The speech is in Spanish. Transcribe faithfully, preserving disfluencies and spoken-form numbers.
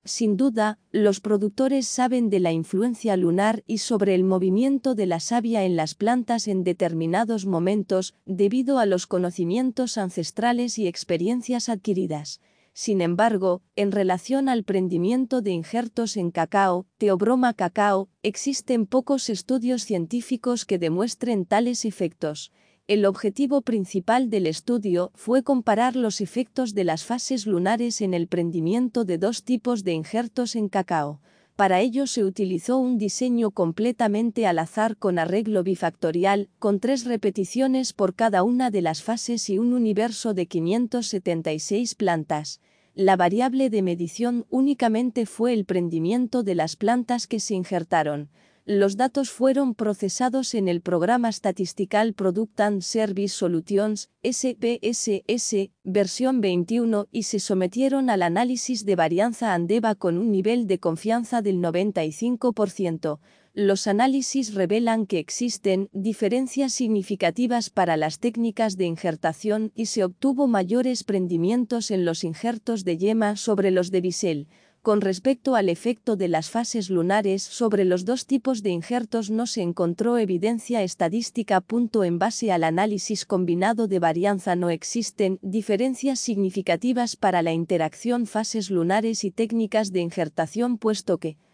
Sin duda, los productores saben de la influencia lunar y sobre el movimiento de la savia en las plantas en determinados momentos, debido a los conocimientos ancestrales y experiencias adquiridas. Sin embargo, en relación al prendimiento de injertos en cacao, Theobroma cacao, existen pocos estudios científicos que demuestren tales efectos. El objetivo principal del estudio fue comparar los efectos de las fases lunares en el prendimiento de dos tipos de injertos en cacao. Para ello se utilizó un diseño completamente al azar con arreglo bifactorial, con tres repeticiones por cada una de las fases y un universo de quinientas setenta y seis plantas. La variable de medición únicamente fue el prendimiento de las plantas que se injertaron. Los datos fueron procesados en el programa Statistical Product and Service Solutions, S P S S, versión veintiuno y se sometieron al análisis de varianza ANDEVA con un nivel de confianza del noventa y cinco por ciento. Los análisis revelan que existen diferencias significativas para las técnicas de injertación y se obtuvo mayores prendimientos en los injertos de yema sobre los de bisel. Con respecto al efecto de las fases lunares sobre los dos tipos de injertos no se encontró evidencia estadística. En base al análisis combinado de varianza no existen diferencias significativas para la interacción fases lunares y técnicas de injertación puesto que